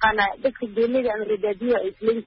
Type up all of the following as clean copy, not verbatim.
mataqaana dadka geelida ama ridaadiyo ay isla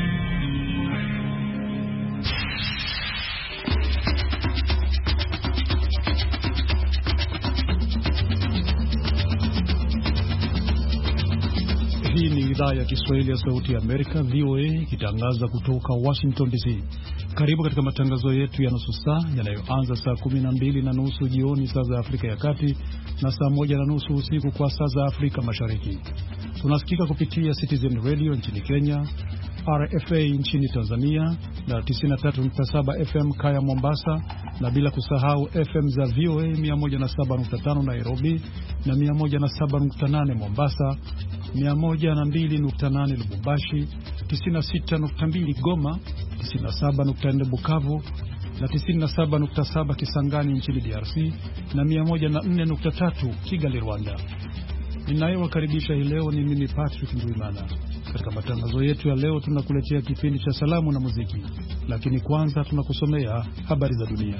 Hii ni idhaa ya Kiswahili ya Sauti ya Amerika, VOA, ikitangaza kutoka Washington DC. Karibu katika matangazo yetu ya nusu saa yanayoanza saa 12:30 jioni saa za Afrika ya Kati na saa 1:30 usiku kwa saa za Afrika Mashariki. Tunasikika kupitia Citizen Radio nchini Kenya, RFA nchini Tanzania na 93.7 FM Kaya Mombasa, na bila kusahau FM za VOA 107.5 Nairobi na 107.8 Mombasa, 102.8 Lubumbashi, 96.2 Goma, 97.4 Bukavu na 97.7 Kisangani nchini DRC na 104.3 Kigali, Rwanda. Ninayewakaribisha hii leo ni mimi Patrick Ndwimana. Katika matangazo yetu ya leo tunakuletea kipindi cha salamu na muziki, lakini kwanza tunakusomea habari za dunia.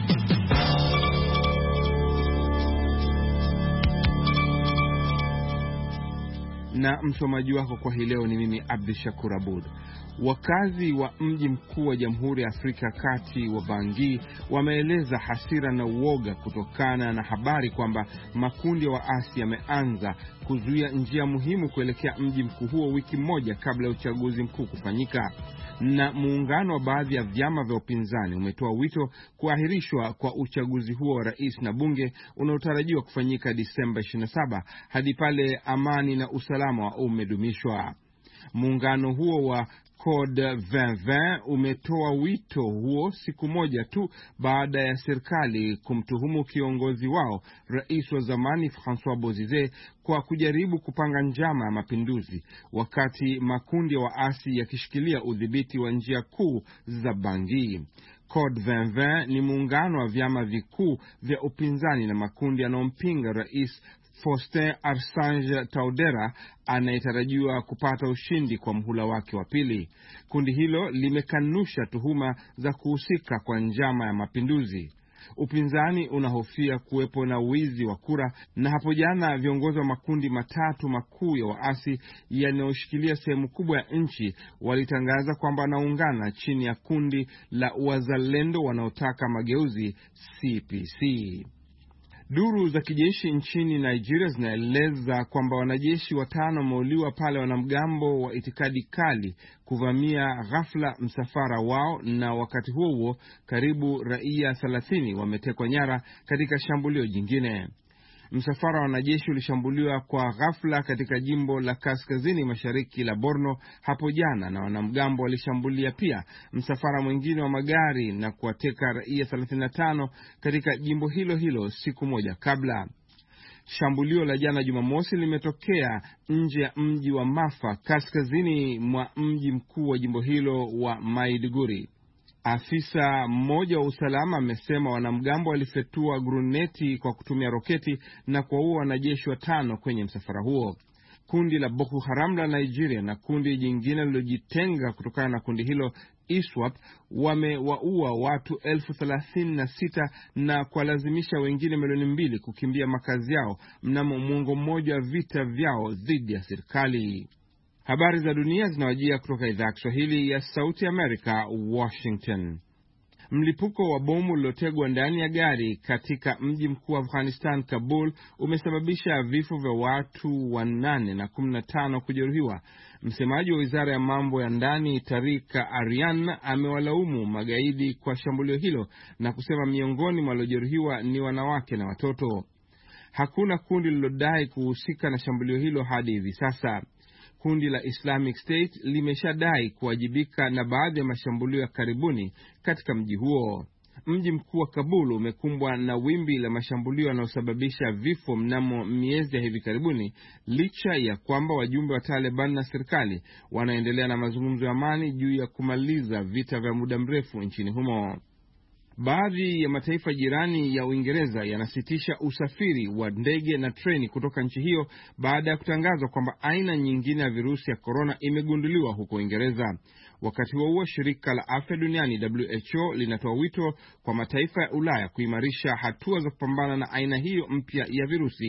Na msomaji wako kwa hii leo ni mimi Abdishakur Abud. Wakazi wa mji mkuu wa Jamhuri ya Afrika Kati wa Bangui wameeleza hasira na uoga kutokana na habari kwamba makundi ya waasi yameanza kuzuia njia muhimu kuelekea mji mkuu huo wiki moja kabla ya uchaguzi mkuu kufanyika. Na muungano wa baadhi ya vyama vya upinzani umetoa wito kuahirishwa kwa uchaguzi huo wa rais na bunge unaotarajiwa kufanyika Disemba 27 hadi pale amani na usalama umedumishwa. Muungano huo wa Code 2020 umetoa wito huo siku moja tu baada ya serikali kumtuhumu kiongozi wao, rais wa zamani François Bozize, kwa kujaribu kupanga njama ya mapinduzi wakati makundi ya waasi yakishikilia udhibiti wa njia kuu za Bangui. Code 2020 ni muungano wa vyama vikuu vya upinzani na makundi yanayompinga rais Faustin Archange Touadera anayetarajiwa kupata ushindi kwa mhula wake wa pili. Kundi hilo limekanusha tuhuma za kuhusika kwa njama ya mapinduzi. Upinzani unahofia kuwepo na wizi wa kura, na hapo jana viongozi wa makundi matatu makuu ya waasi yanayoshikilia sehemu kubwa ya nchi walitangaza kwamba wanaungana chini ya kundi la wazalendo wanaotaka mageuzi, CPC. Duru za kijeshi nchini Nigeria zinaeleza kwamba wanajeshi 5 wameuliwa pale wanamgambo wa itikadi kali kuvamia ghafla msafara wao, na wakati huo karibu raia 30 wametekwa nyara katika shambulio jingine. Msafara wa wanajeshi ulishambuliwa kwa ghafla katika jimbo la kaskazini mashariki la Borno hapo jana, na wanamgambo walishambulia pia msafara mwingine wa magari na kuwateka raia 35 katika jimbo hilo hilo siku moja kabla. Shambulio la jana Jumamosi limetokea nje ya mji wa Mafa, kaskazini mwa mji mkuu wa jimbo hilo wa Maiduguri. Afisa mmoja wa usalama amesema wanamgambo walifyatua gruneti kwa kutumia roketi na kuwaua wanajeshi 5 kwenye msafara huo. Kundi la Boko Haram la Nigeria na kundi jingine lilojitenga kutokana na kundi hilo, ISWAP, wamewaua watu 36,000 na kuwalazimisha wengine milioni 2 kukimbia makazi yao mnamo mwongo mmoja wa vita vyao dhidi ya serikali. Habari za dunia zinawajia kutoka idhaa ya Kiswahili ya Sauti Amerika, Washington. Mlipuko wa bomu uliotegwa ndani ya gari katika mji mkuu wa Afghanistan, Kabul, umesababisha vifo vya watu 8 na 15 kujeruhiwa. Msemaji wa Wizara ya Mambo ya Ndani, Tarika Aryan, amewalaumu magaidi kwa shambulio hilo na kusema miongoni mwa waliojeruhiwa ni wanawake na watoto. Hakuna kundi lililodai kuhusika na shambulio hilo hadi hivi sasa. Kundi la Islamic State limeshadai kuwajibika na baadhi ya mashambulio ya karibuni katika mji huo. Mji mkuu wa Kabul umekumbwa na wimbi la mashambulio yanayosababisha vifo mnamo miezi ya hivi karibuni, licha ya kwamba wajumbe wa Taliban na serikali wanaendelea na mazungumzo ya amani juu ya kumaliza vita vya muda mrefu nchini humo. Baadhi ya mataifa jirani ya Uingereza yanasitisha usafiri wa ndege na treni kutoka nchi hiyo baada ya kutangazwa kwamba aina nyingine ya virusi ya korona imegunduliwa huko Uingereza. Wakati huo shirika la afya duniani WHO linatoa wito kwa mataifa ya Ulaya kuimarisha hatua za kupambana na aina hiyo mpya ya virusi.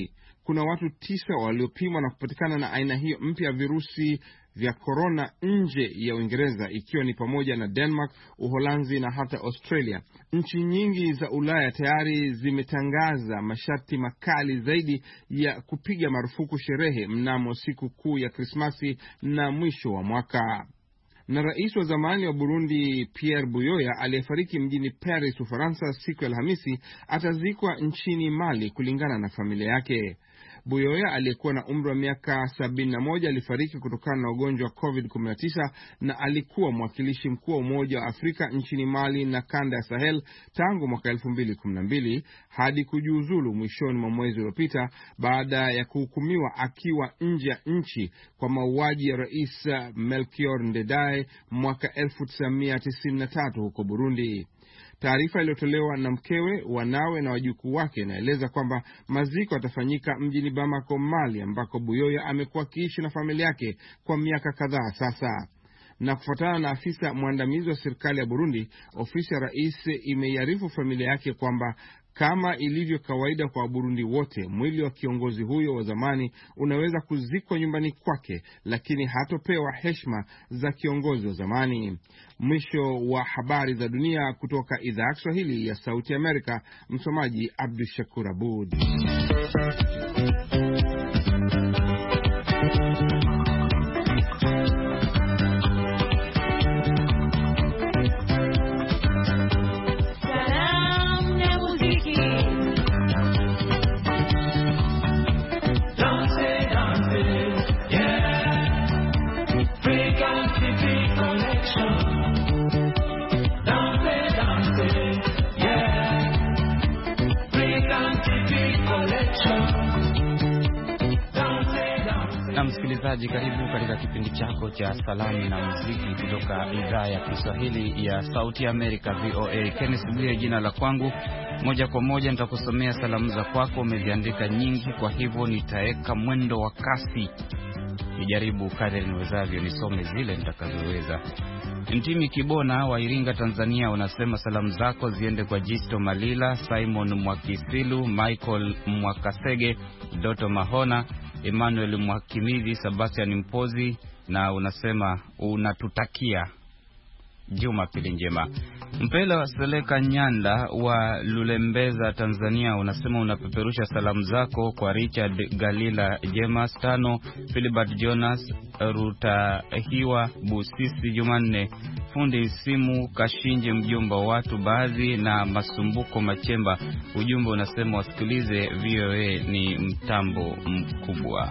kuna watu 9 waliopimwa na kupatikana na aina hiyo mpya ya virusi vya korona nje ya Uingereza, ikiwa ni pamoja na Denmark, Uholanzi na hata Australia. Nchi nyingi za Ulaya tayari zimetangaza masharti makali zaidi ya kupiga marufuku sherehe mnamo siku kuu ya Krismasi na mwisho wa mwaka. Na rais wa zamani wa Burundi Pierre Buyoya aliyefariki mjini Paris, Ufaransa siku ya Alhamisi atazikwa nchini Mali kulingana na familia yake. Buyoya aliyekuwa na umri wa miaka 71 alifariki kutokana na ugonjwa wa COVID-19 na alikuwa mwakilishi mkuu wa Umoja wa Afrika nchini Mali na kanda ya Sahel tangu mwaka 2012 hadi kujiuzulu mwishoni mwa mwezi uliopita baada ya kuhukumiwa akiwa nje ya nchi kwa mauaji ya Rais Melchior Ndadaye mwaka 1993 huko Burundi. Taarifa iliyotolewa na mkewe, wanawe na wajukuu wake inaeleza kwamba maziko yatafanyika mjini Bamako, Mali, ambako Buyoya amekuwa akiishi na familia yake kwa miaka kadhaa sasa. Na kufuatana na afisa mwandamizi wa serikali ya Burundi, ofisi ya rais imeiarifu familia yake kwamba kama ilivyo kawaida kwa Waburundi wote, mwili wa kiongozi huyo wa zamani unaweza kuzikwa nyumbani kwake, lakini hatopewa heshima za kiongozi wa zamani. Mwisho wa habari za dunia kutoka idhaa ya Kiswahili ya Sauti ya Amerika. Msomaji Abdul Shakur Abud. Msikilizaji, karibu katika kipindi chako cha salamu na muziki kutoka idhaa ya Kiswahili ya Sauti ya Amerika, VOA. Kenneth Bwire jina la kwangu. Moja kwa moja nitakusomea salamu za kwako. Umeziandika nyingi, kwa hivyo nitaeka mwendo wa kasi. Nijaribu kadri niwezavyo nisome zile nitakazoweza. Ntimi Kibona wa Iringa, Tanzania, unasema salamu zako ziende kwa Jisto Malila, Simon Mwakisilu, Michael Mwakasege, Doto Mahona, Emmanuel Mwakimizi, Sebastian Mpozi, na unasema unatutakia Jumapili njema. Mpela wa Seleka Nyanda wa Lulembeza, Tanzania, unasema unapeperusha salamu zako kwa Richard Galila, James Tano, Philibert Jonas, Rutahiwa Busisi, Jumanne Fundi Simu, Kashinje mjomba watu baadhi, na Masumbuko Machemba. Ujumbe unasema wasikilize VOA, ni mtambo mkubwa.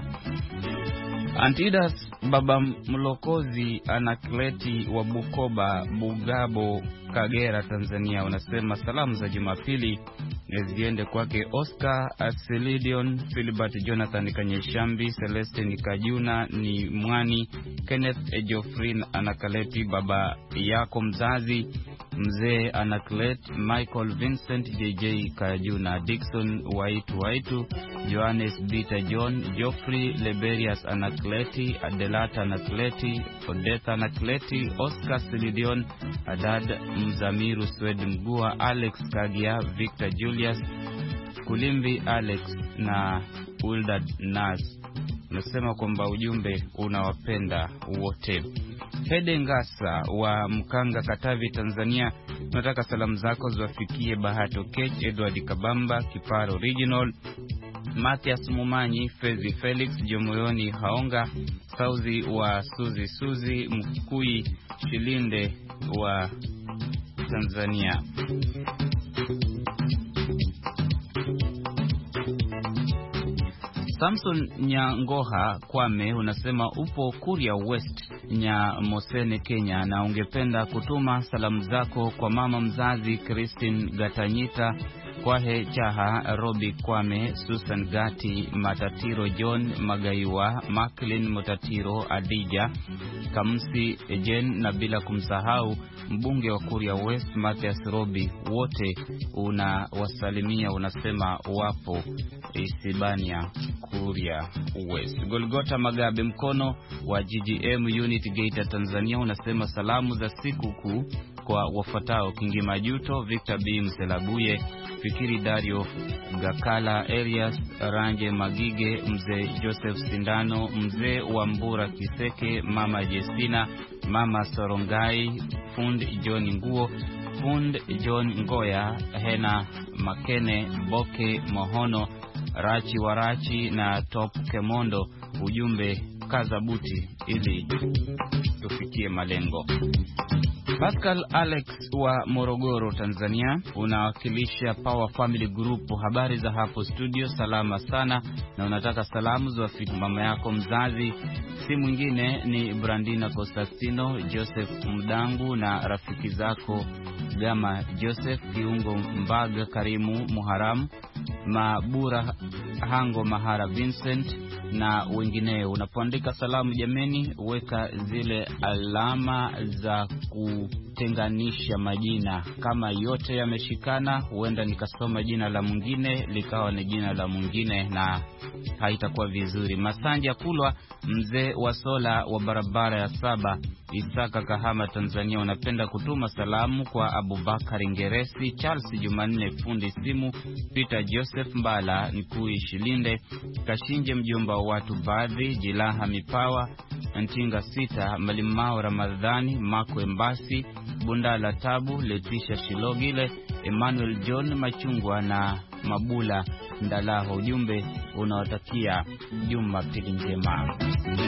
Antidas Baba Mlokozi Anakleti wa Bukoba, Bugabo, Kagera, Tanzania, unasema salamu za Jumapili ziende kwake Oscar Aselidion, Philibert Jonathan Kanyeshambi, Celeste Kajuna ni Mwani, Kenneth Geoffrey Anakaleti, baba yako mzazi Mzee Anaklet, Michael Vincent JJ Kajuna, Dickson Waitu, Johannes Bita John, Geoffrey Leberius Anakleti, Adelata Anakleti, Odetha Anakleti, Oscar Silidion, Adad Mzamiru Swed Mgua, Alex Kagia, Victor Julius Kulimbi, Alex na Wildad Nas. Nasema kwamba ujumbe unawapenda wote. Hede Ngasa wa Mkanga, Katavi, Tanzania, nataka salamu zako ziwafikie Bahato Kech, Edward Kabamba, Kiparo Original, Mathias Mumanyi, Fezi Felix, Jomoyoni Haonga, Sauzi wa Suzi Mkui, Shilinde wa Tanzania. Samson Nyangoha Kwame unasema upo Kuria West Mosene, Kenya, na ungependa kutuma salamu zako kwa mama mzazi Christine Gatanyita, Kwahe Chaha, Robi Kwame, Susan Gati, Matatiro John Magaiwa, Macklin Motatiro, Adija Kamsi Jen, na bila kumsahau mbunge wa Kuria West Mathias Robi. Wote unawasalimia, unasema wapo Isibania, Kuria West. Golgota Magabe Mkono wa GGM Unit Gate, Tanzania, unasema salamu za siku kuu kwa wafuatao: Kingi Majuto, Victor B. Mselabuye, Fikiri Dario Gakala, Elias Ranje Magige, Mzee Joseph Sindano, Mzee wa Mbura Kiseke, Mama Jesina, Mama Sorongai, Fund John Nguo, Fund John Ngoya, Hena Makene, Boke Mohono, Rachi Warachi na Top Kemondo. Ujumbe: kazabuti ili tufikie malengo. Pascal Alex wa Morogoro, Tanzania, unawakilisha Power Family Group. Habari za hapo studio? Salama sana, na unataka salamu za mama yako mzazi. Si mwingine ni Brandina Constantino, Joseph Mdangu na rafiki zako Gama Joseph, Kiungo Mbaga, Karimu Muharamu, Mabura Hango, Mahara Vincent na wengineo. Unapoandika salamu jameni, weka zile alama za kutenganisha majina. Kama yote yameshikana, huenda nikasoma jina la mwingine likawa ni jina la mwingine na haitakuwa vizuri. Masanja Kulwa, mzee wa sola wa barabara ya 7, Isaka, Kahama, Tanzania, unapenda kutuma salamu kwa Abubakar Ngeresi, Charles Jumanne fundi simu, Peter Joseph Mbala, Nikui Shilinde, Kashinje mjomba wa watu baadhi, Jilaha Mipawa, Ntinga Sita, Malimao Ramadhani, Mako Embasi, Bundala Tabu, Letisha Shilogile, Emmanuel John Machungwa na Mabula Ndalaho. Ujumbe unawatakia Jumapili njema.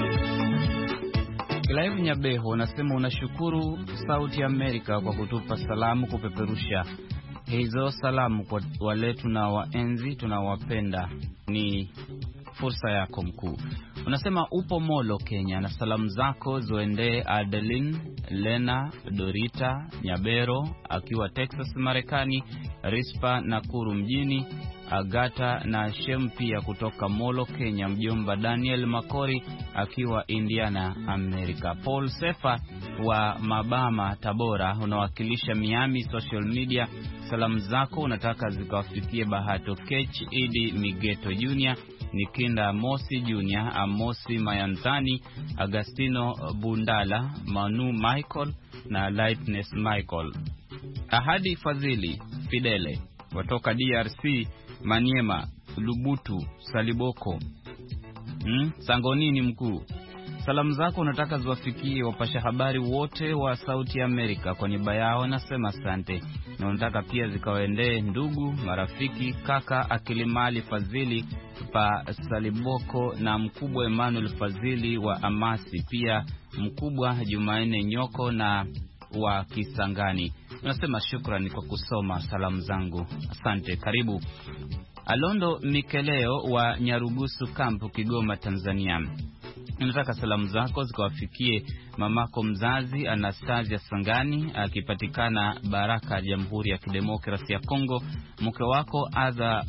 Clive Nyabeho unasema unashukuru Sauti Amerika kwa kutupa salamu, kupeperusha hizo salamu kwa wale tunawaenzi, tunawapenda. Ni fursa yako mkuu. Unasema upo Molo, Kenya, na salamu zako zoende Adeline, Lena, Dorita Nyabero akiwa Texas, Marekani, Rispa Nakuru mjini, Agata na Shem pia kutoka Molo, Kenya, mjomba Daniel Makori akiwa Indiana, Amerika. Paul Sefa wa Mabama, Tabora, unawakilisha Miami social media. Salamu zako unataka zikawafikie Bahato Kech, Idi Migeto Junior, Nikinda Mosi Junior, Amosi Mayanzani, Agastino Bundala, Manu Michael na Lightness Michael. Ahadi Fadhili Fidele watoka DRC, Maniema, Lubutu, Saliboko, Sangonini mkuu. Salamu zako unataka ziwafikie wapasha habari wote wa Sauti Amerika. Kwa niaba yao nasema asante, na unataka pia zikawaendee ndugu, marafiki, kaka Akilimali Fadhili pa Saliboko na mkubwa Emmanuel Fadhili wa Amasi, pia mkubwa Jumaine Nyoko na wa Kisangani. Unasema shukrani kwa kusoma salamu zangu. Asante, karibu. Alondo Mikeleo wa Nyarugusu Camp, Kigoma, Tanzania, nataka salamu zako zikawafikie mamako mzazi Anastasia Sangani akipatikana Baraka, Jamhuri ya Kidemokrasia ya Kongo, mke wako Adha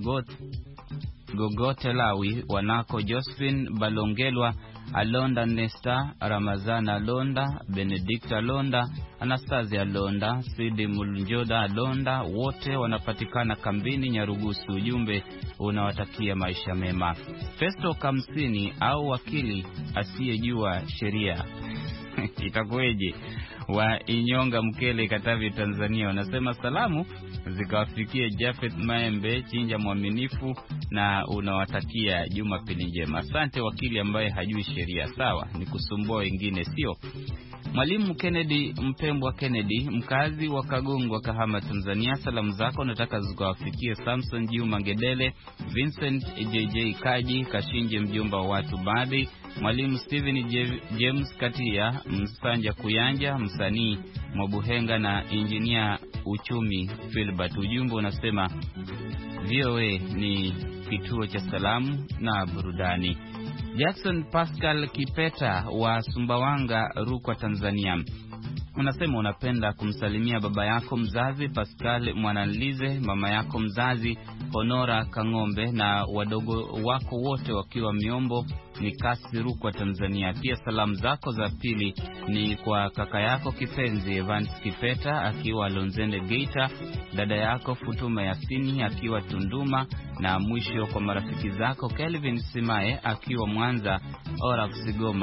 Gogote Lawi, wanako Josephine Balongelwa, Alonda Nesta, Ramazana Londa, Benedicta Londa, Anastasia Londa, Sidi Mulunjoda Londa, wote wanapatikana kambini Nyarugusu. Ujumbe unawatakia maisha mema. Festo Kamsini au wakili asiyejua sheria itakueje wa Inyonga Mkele, Katavi, Tanzania, unasema salamu zikawafikie Jafet Maembe, Chinja Mwaminifu, na unawatakia Jumapili njema. Asante wakili ambaye hajui sheria. Sawa, ni kusumbua wengine sio. Mwalimu Kennedy Mpembwa Kennedy, mkazi wa Kagongwa, Kahama, Tanzania, salamu zako nataka zikawafikie Samson Juma Ngedele, Vincent JJ Kaji, Kashinje mjomba wa watu baadhi, Mwalimu Steven James Katia, Msanja Kuyanja, msanii Mwabuhenga na engineer uchumi Philbert. Ujumbe unasema VOA ni kituo cha salamu na burudani. Jackson Pascal Kipeta wa Sumbawanga, Rukwa, Tanzania, unasema unapenda kumsalimia baba yako mzazi Pascal Mwananlize, mama yako mzazi Honora Kangombe na wadogo wako wote wakiwa Miombo ni Kasi, Rukwa, Tanzania. Pia salamu zako za pili ni kwa kaka yako kipenzi Evans Kipeta akiwa Lonzende Geita, dada yako Futuma Yasini akiwa Tunduma, na mwisho kwa marafiki zako Kelvin Simae akiwa Mwanza, Orax Goma,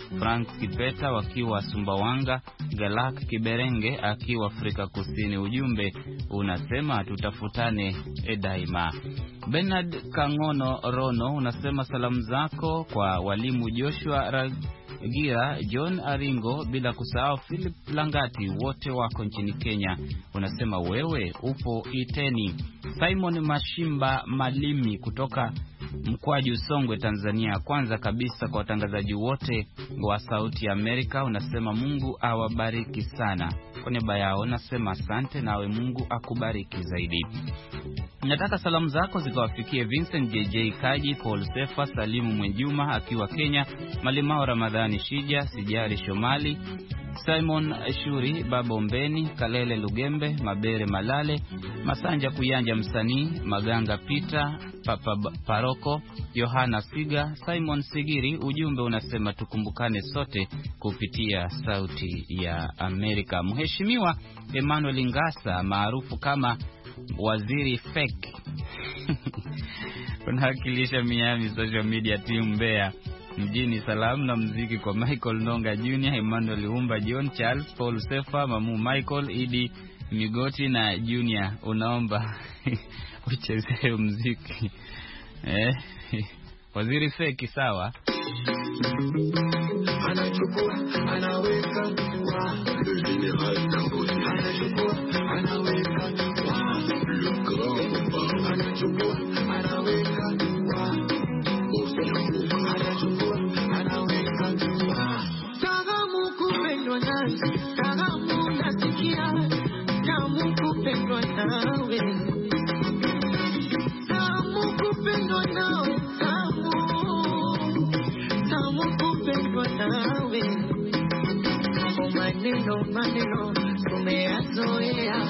Frank Kipeta wakiwa Sumbawanga, Galak Kiberenge akiwa Afrika Kusini. Ujumbe unasema tutafutane daima. Bernard Kangono Rono unasema salamu zako kwa walimu Joshua Ragira, John Aringo, bila kusahau Philip Langati, wote wako nchini Kenya. Unasema wewe upo Iteni. Simon Mashimba Malimi kutoka Mkwaju, Songwe, Tanzania. Kwanza kabisa kwa watangazaji wote wa Sauti ya Amerika, unasema Mungu awabariki sana. Kwa niaba yao nasema asante, nawe Mungu akubariki zaidi. Nataka salamu zako zikawafikie Vincent JJ Kaji, Paul Sefa, Salimu Mwenjuma akiwa Kenya, Malimao Ramadhani Shija, Sijari Shomali, Simon Shuri, Babo Mbeni, Kalele Lugembe, Mabere Malale, Masanja Kuyanja msanii, Maganga Peter, Papa Paroko, Yohana Siga, Simon Sigiri. Ujumbe unasema tukumbukane sote kupitia Sauti ya Amerika. Mheshimiwa Emmanuel Ngasa maarufu kama Waziri Fake unawakilisha Miami Social Media Team Mbeya mjini. Salamu na muziki kwa Michael Nonga Jr., Emmanuel Umba, John Charles, Paul Sefa, Mamu Michael, Idi Migoti na Junior. Unaomba uchezee muziki Waziri Fake, sawa? Anachukua, anaweka, le général Dangote. Anachukua, anaweka, le grand combat. Anachukua, anaweka, anachukua, anaweka. Tagamu kupendwa nawe, tagamu nasikia, tamu kupendwa nawe, tamu kupendwa nawe, tamu kupendwa nawe. Maneno tumeyazoea,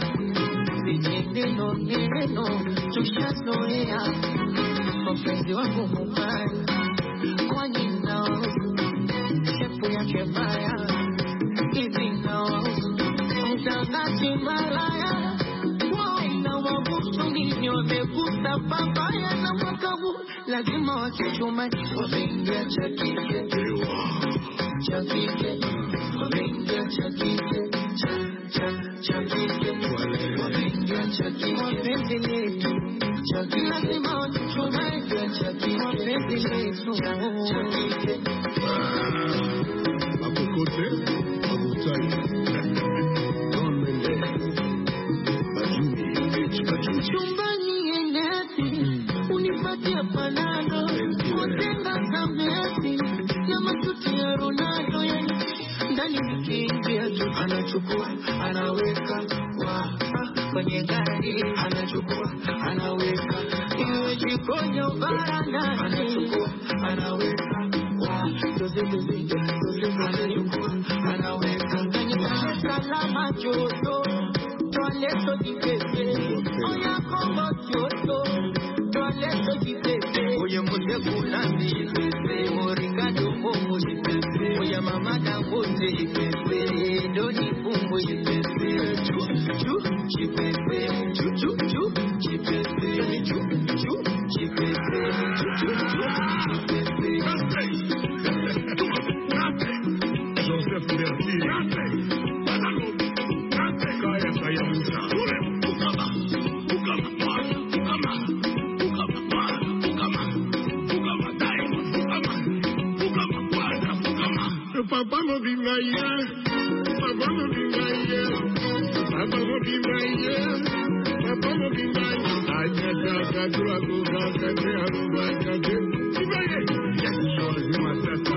neno tushazoea. Mpenzi wangu mubaya, kwani nao shepu yake mbaya, hivi nao mtangaji malaya. Na wabusu nini wamegusa babaya na makabu, lazima wakichuma wameingia chakike, chakike, wameingia chakike, chakike, wameingia chakike, wapenzi letu chakike, lazima wakichuma chakike, wapenzi letu chakike. Apokote, apotai chumbani enesi, unipatia panado, utenga kamesi, na matuti ya Ronaldo, yani ndani nikiingia tu anachukua, anaweka, kwenye gari anachukua, anaweka, iwe jikoni au barandani anachukua, anaweka, doze, anachukua, anaweka, ndani kama salama joto, toaleto jipete, oya kombo joto, toaleto jipete, oya mwenye kulani jipete, morigado mungu jipete, oya mama Dangote jipete, doni fungu jipete, chu jipete, chu jipete, chu jipete, Joseph Berti Papa no be my year, Papa no be my year, Papa no be my year, Papa no be my year. I just got to go back and go back again. Yes, you must have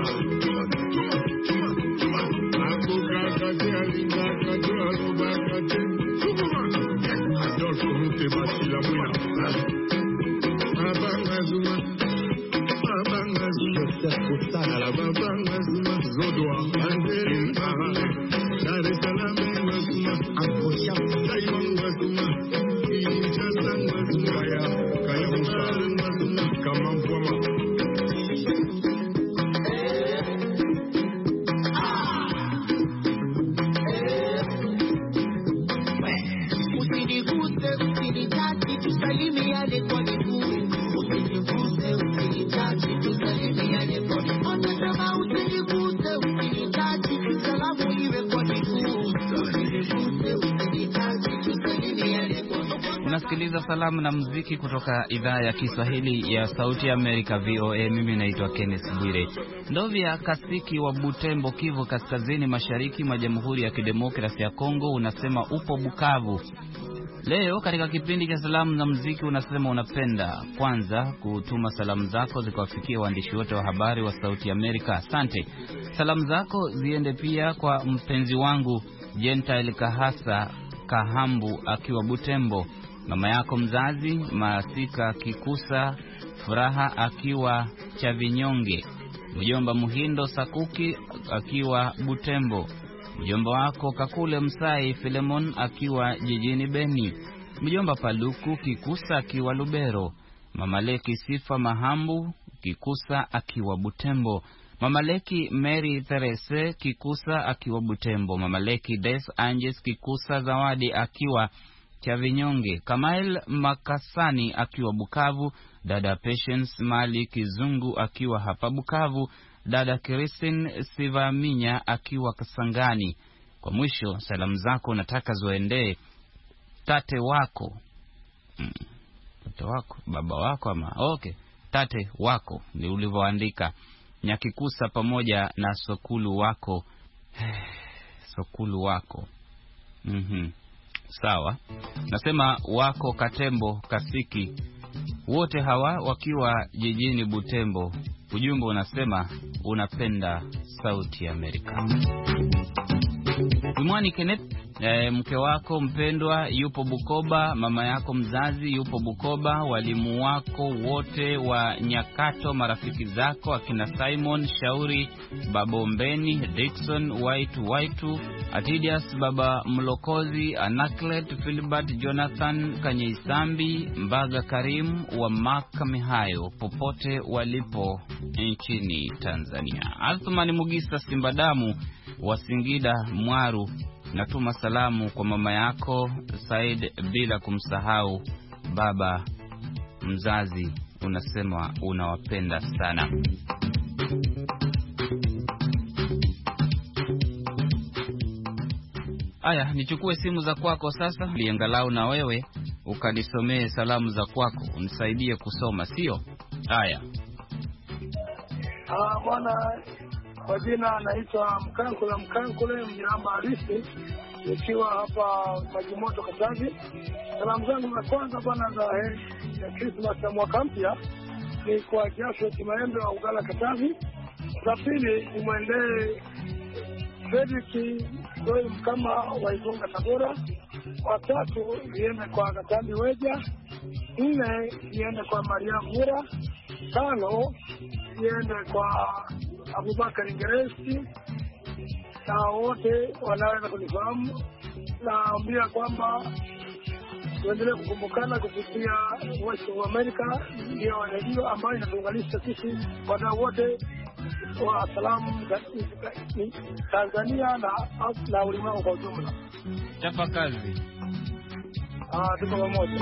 Usiniguse, usinitaki, tusalimiane kwa mikono. Unasema usiniguse, unasikiliza salamu na muziki kutoka idhaa ya Kiswahili ya Sauti ya Amerika VOA. Mimi naitwa Kenneth Bwire. Ndovya Kasiki wa Butembo, Kivu Kaskazini, mashariki mwa Jamhuri ya Kidemokrasia ya Kongo, unasema upo Bukavu. Leo katika kipindi cha salamu na muziki unasema unapenda kwanza kutuma salamu zako zikawafikia waandishi wote wa habari wa Sauti ya Amerika. Asante. Salamu zako ziende pia kwa mpenzi wangu Gentile Kahasa Kahambu akiwa Butembo, mama yako mzazi Masika Kikusa Furaha akiwa Chavinyonge, mjomba Muhindo Sakuki akiwa Butembo, mjomba wako Kakule Msai Filemon akiwa jijini Beni, mjomba Paluku Kikusa akiwa Lubero, mama Leki Sifa Mahambu Kikusa akiwa Butembo, mama Leki Mary Therese Kikusa akiwa Butembo, mama Leki Des Anges Kikusa Zawadi akiwa Chavinyonge, Kamael Makasani akiwa Bukavu, dada Patience Mali Kizungu akiwa hapa Bukavu, dada Christine Sivaminya akiwa Kasangani. Kwa mwisho salamu zako nataka zoendee tate wako. Tate wako, baba wako ama okay. Tate wako ni ulivyoandika, Nyakikusa pamoja na sokulu wako. Sokulu wako. Sawa. Nasema wako Katembo Kasiki, wote hawa wakiwa jijini Butembo. Ujumbe unasema unapenda Sauti ya Amerika. Imwani Kenneth, mke wako mpendwa yupo Bukoba, mama yako mzazi yupo Bukoba, walimu wako wote wa Nyakato, marafiki zako akina Simon Shauri, Babombeni, Dickson Waitu, Atidias Baba Mlokozi, Anaklet Philbert, Jonathan Kanyeisambi, Mbaga Karim wa Makamihayo, popote walipo nchini Tanzania. Athmani Mugisa Simbadamu wa Singida Mwaru, natuma salamu kwa mama yako Said bila kumsahau baba mzazi, unasema unawapenda sana. Aya, nichukue simu za kwako sasa, liangalau na wewe ukanisomee salamu za kwako, unisaidie kusoma, sio? Aya. Bwana, kwa jina anaitwa Mkankule Mjiramba Halisi, nikiwa hapa Majimoto Katavi. Salamu zangu za kwanza bwana za heri ya Christmas ya mwaka mpya ni kwa Jasho Kimaembe wa Ugala Katavi. Za pili ni mwendee Fredrick Doi Mkama wa Igunga Tabora. Wa tatu niende kwa Katambi Weja. 4 niende kwa Maria Mura. 5 niende kwa Abubakar Ngeresi, na wote wanaweza kunifahamu. Naambia kwamba tuendelee kukumbukana kupitia Voice of America, ndio radio ambayo inatuunganisha sisi wadau wote wa salamu Tanzania na ulimwengu kwa ujumla. Chapa kazi. Tuko pamoja.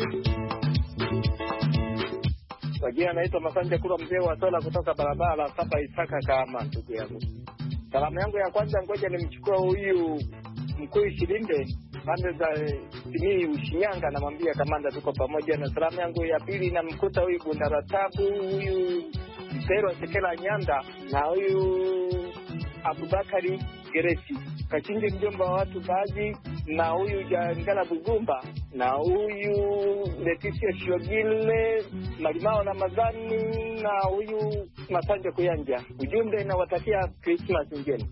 Kwa jina naitwa Masanja Kula mzee wa Sola kutoka barabara la 7 Isaka kama ndugu yangu. Salamu yangu ya kwanza ngoja nimchukue huyu mkuu Shilinde pande za Simiyu Shinyanga, namwambia kamanda tuko pamoja. Na salamu yangu ya pili namkuta huyu Bundaratabu, huyu Mtero Sekela Nyanda, na huyu Abubakari Geresi Kachinje mjomba wa watu baadhi, na huyu Jangala Bugumba, na huyu Leticia Shogile Malimao na Mazani, na huyu Masanja Kuyanja. Ujumbe na watakia Christmas njema.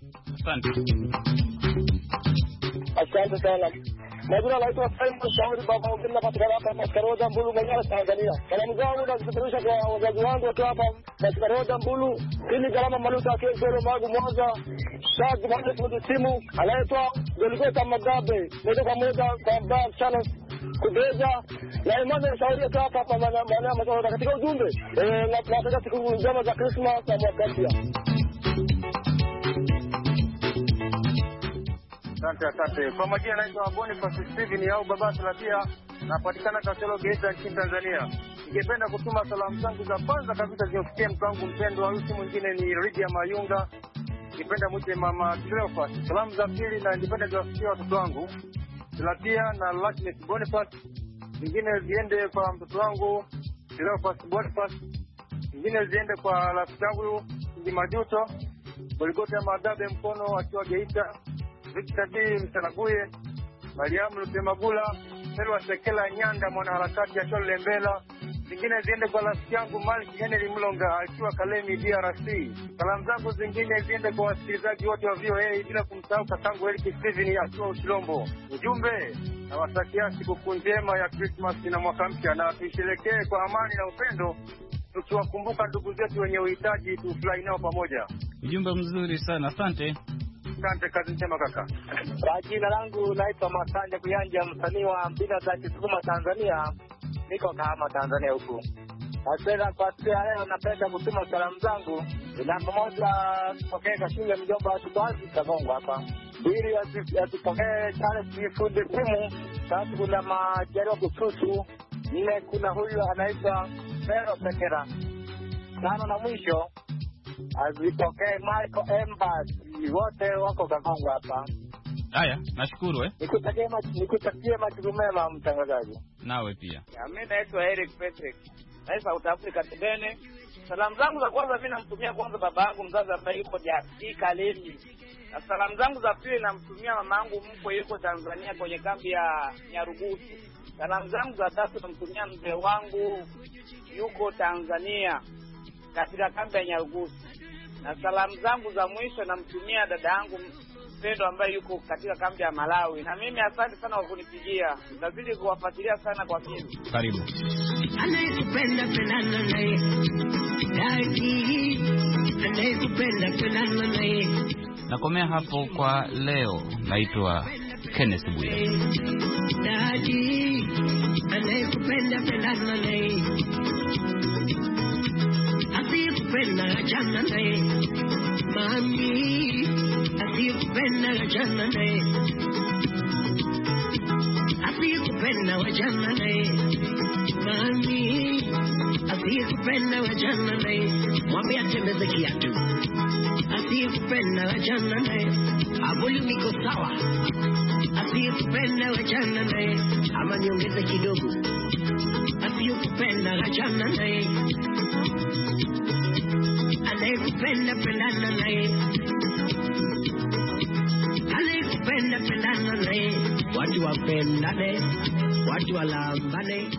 Asante sana. Majina naitwa Simon Shauri baba mpenda katika hapa Maskaroda Mbulu Manyara Tanzania. Salamu zangu nazipeperusha kwa wazazi wangu wote hapa Maskaroda Mbulu, ili Galama Maluta Kensero Magu Mwanza, Shaz Mohamed Simu, anaitwa Golgota Magabe, moja kwa moja kwa Mbaa Channel Kubeja, na Emmanuel Shauri hapa kwa maana mazao katika ujumbe. Nataka siku njema za Christmas na mwaka mpya. Asante. Kwa majina naitwa Boniface Steven au Baba Salatia, napatikana Katoro Geita nchini Tanzania. Ningependa kutuma salamu zangu za kwanza kabisa zifikie mke wangu mpendwa, huyu mwingine ni Lydia Mayunga. Ningependa mwite Mama Cleophas. Salamu za pili na ningependa ziwafikie watoto wangu Salatia na Luckness Boniface. zingine ziende kwa mtoto wangu Boniface, zingine ziende kwa rafiki yangu Majuto, Goligota Madhabe Mkono akiwa Geita, Victor D Msanaguye, Mariam Lutemagula, Selwa Sekela Nyanda mwanaharakati akiwa Lembela, zingine ziende kwa rafiki yangu Malik Henry Mlonga akiwa Kalemi DRC. Salamu zangu zingine ziende kwa wasikilizaji wote wa VOA bila kumsahau kakangu Eric Steven akiwa Ushilombo. Ujumbe na watakia sikukuu njema ya Christmas na mwaka mpya, na tuisherekee kwa amani na upendo tukiwakumbuka ndugu zetu wenye uhitaji, tufurahi nao pamoja. Ujumbe mzuri sana, asante. Asante, kazi njema kaka. Kwa jina langu naitwa Masanja Kuyanja, msanii wa mpira za Kisukuma Tanzania. Niko Kahama Tanzania huku. Sasa kwa siku ya leo napenda kutuma salamu zangu namba moja kupokea shule mjomba wa Tubazi Kagongo hapa. Pili asipokee Charles Fundi Simu. Tatu kuna Majaliwa Kususu. Nne kuna huyu anaitwa Pero Sekera. Tano na mwisho azipokee Michael Embassy, wote wako Kagongo hapa. Haya, nashukuru Nikutakie majukumu mema mtangazaji. Nawe pia. Mimi naitwa Eric Patrick. Naitwa South Africa Tibene. Salamu zangu za kwanza mimi namtumia kwanza baba yangu mzazi ambaye yuko DRC Kalemi. Na salamu zangu za pili namtumia mama yangu mkwe yuko Tanzania kwenye kambi ya Nyarugusu. Salamu zangu za tatu namtumia mzee wangu yuko Tanzania katika kambi ya Nyarugusu. Na salamu zangu za mwisho namtumia dada yangu Pendo ambaye yuko katika kambi ya Malawi. Na mimi asante sana kwa kunipigia. Nitazidi kuwafuatilia sana kwa kina. Karibu. Anayekupenda pendana naye. Dadi, anayekupenda pendana naye. Nakomea hapo kwa leo. Naitwa Kenneth Bwire. Dadi, anayekupenda pendana naye. Asiyekupenda achana naye. Mami, asiyekupenda achana naye. Asiyekupenda achana naye. Mami, asiyekupenda achana naye. Mwambie atembeze kiatu. Asiyekupenda achana naye. Abuli niko sawa. Asiyekupenda achana naye. Ama niongeze kidogo. Asiyekupenda achana naye. Anayekupenda pendana naye. Anayekupenda pendana naye. Watu wapendane, watu walambane.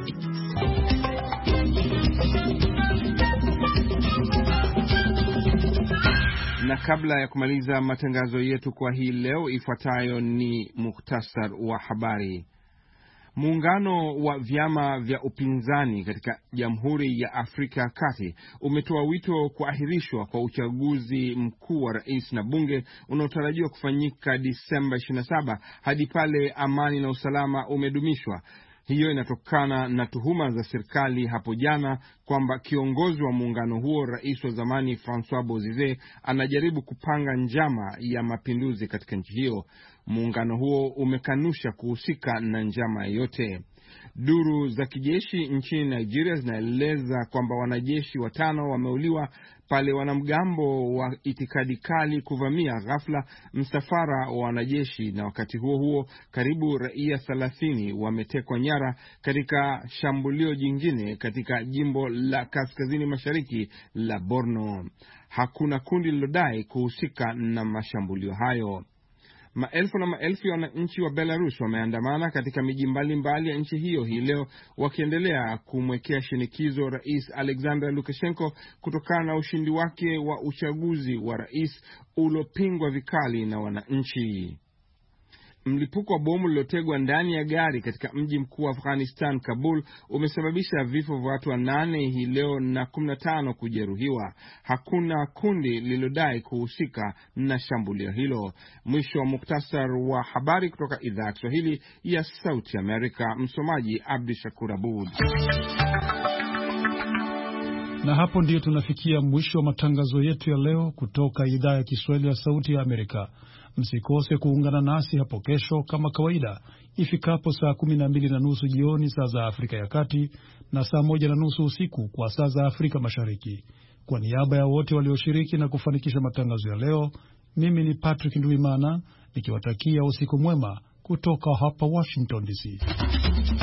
Na kabla ya kumaliza matangazo yetu kwa hii leo, ifuatayo ni muhtasar wa habari. Muungano wa vyama vya upinzani katika Jamhuri ya Afrika ya Kati umetoa wito kuahirishwa kwa uchaguzi mkuu wa rais na bunge unaotarajiwa kufanyika Disemba 27 hadi pale amani na usalama umedumishwa. Hiyo inatokana na tuhuma za serikali hapo jana kwamba kiongozi wa muungano huo, rais wa zamani Francois Bozize, anajaribu kupanga njama ya mapinduzi katika nchi hiyo. Muungano huo umekanusha kuhusika na njama yoyote. Duru za kijeshi nchini Nigeria zinaeleza kwamba wanajeshi 5 wameuliwa pale wanamgambo wa itikadi kali kuvamia ghafla msafara wa wanajeshi, na wakati huo huo karibu raia 30 wametekwa nyara katika shambulio jingine katika jimbo la kaskazini mashariki la Borno. Hakuna kundi lilodai kuhusika na mashambulio hayo. Maelfu na maelfu ya wananchi wa Belarus wameandamana katika miji mbalimbali ya nchi hiyo hii leo, wakiendelea kumwekea shinikizo Rais Alexander Lukashenko kutokana na ushindi wake wa uchaguzi wa rais uliopingwa vikali na wananchi. Mlipuko wa bomu lilotegwa ndani ya gari katika mji mkuu wa Afghanistan, Kabul, umesababisha vifo vya watu 8 hii leo na 15 kujeruhiwa. Hakuna kundi lilodai kuhusika na shambulio hilo. Mwisho wa muktasar wa habari kutoka idhaa ya Kiswahili ya Sauti Amerika. Msomaji Abdi Shakur Abud. Na hapo ndiyo tunafikia mwisho wa matangazo yetu ya leo kutoka idhaa ya Kiswahili ya Sauti ya Amerika. Msikose kuungana nasi hapo kesho kama kawaida ifikapo saa 12:30 jioni saa za Afrika ya Kati na saa 1:30 usiku kwa saa za Afrika Mashariki. Kwa niaba ya wote walioshiriki na kufanikisha matangazo ya leo, mimi ni Patrick Ndwimana nikiwatakia usiku mwema kutoka hapa Washington DC.